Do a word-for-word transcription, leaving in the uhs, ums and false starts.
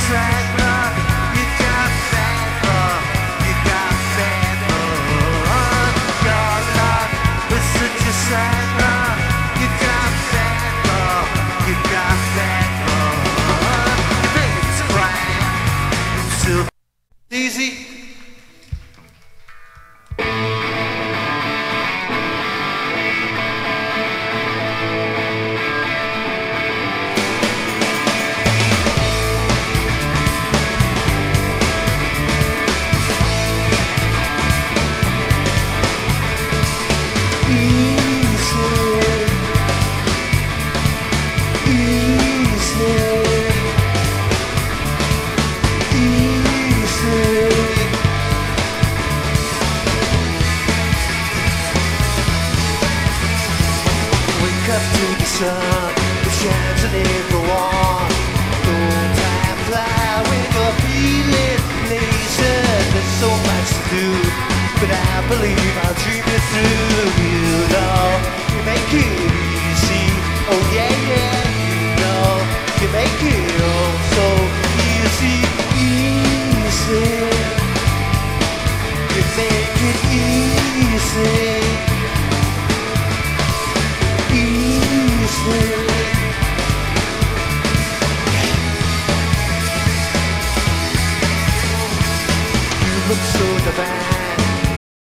Easy. Up to the sun, it shines on everyone. Don't time fly when you're feeling lazy. There's so much to do, but I believe I'll dream it through. You know, you make it easy. Oh yeah, yeah, you know, you make it all so easy, easy. You make it easy. You look so divine.